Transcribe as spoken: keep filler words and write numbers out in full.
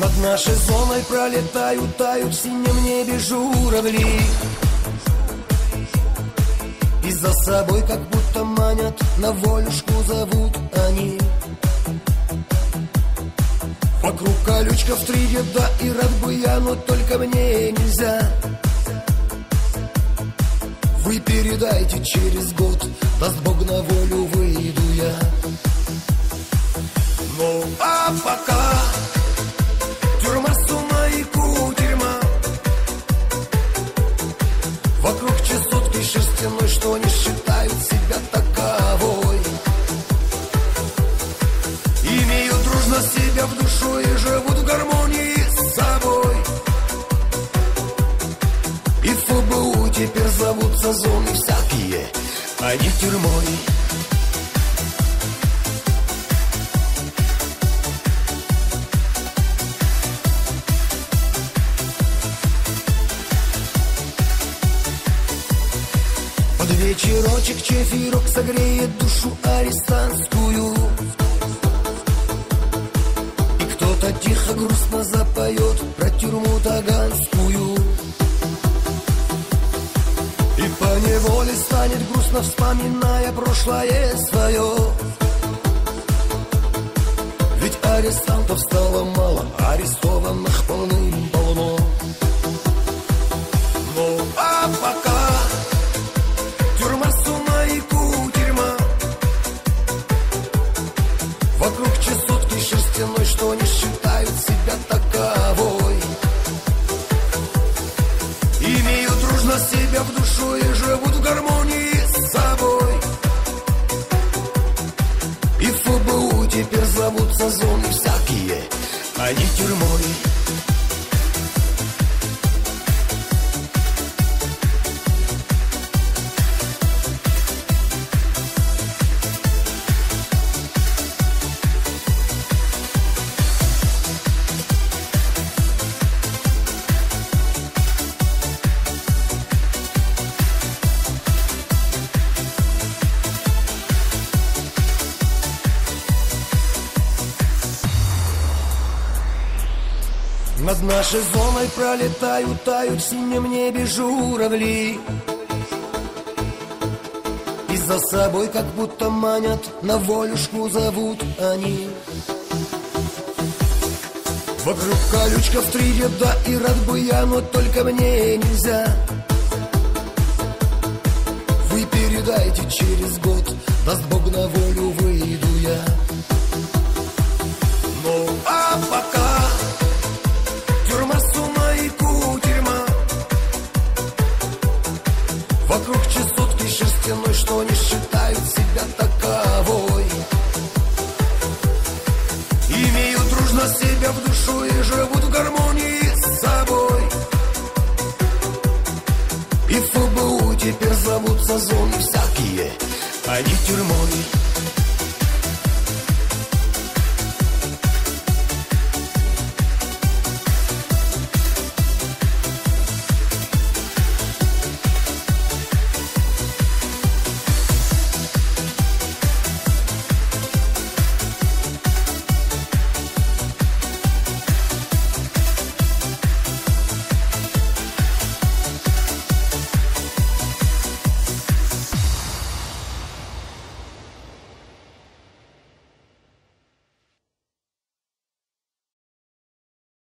Над нашей зоной пролетают, тают в синем небе журавли, и за собой как будто манят, на волюшку зовут они. Вокруг колючка в три ряда, и рад бы я, но только мне нельзя. Вы передайте через год, даст Бог, на волю выйду я. Ну а пока тюрьма Сунайку, тюрьма. Вокруг чесотки шерстяной, что не считают себя таковой. Имеют дружно себя в душу и живут в гармонии с собой. И в ФБУ теперь зовутся зоны всякие, а не тюрьмой. Под вечерочек чефирок согреет душу арестантскую, и кто-то тихо грустно запоет про тюрьму таганскую. И поневоле станет грустно, вспоминая прошлое свое. Ведь арестантов стало мало, арестованных полным-полно. Ну а пока тюрьма Сунайку, тюрьма. Вокруг чесотки шерстяной, что не считают себя таковой. Имеют дружно себя в душу и живут в гармонии с собой. И в ФБУ теперь зовутся зоны всякие, а не тюрьмой. Над нашей зоной пролетают, тают в синем небе журавли, и за собой как будто манят, на волюшку зовут они. Вокруг колючка в три ряда, и рад бы я, но только мне нельзя. Вы передайте через год, даст Бог, на волю выйду я. Ну а пока тюрьма Сунайку, тюрьма. Вокруг чесотки шерстяной, что не считают себя таковой. Имеют дружно себя в душу и живут в гармонии с собой. И в ФБУ теперь зовутся зоны всякие, а не тюрьмой.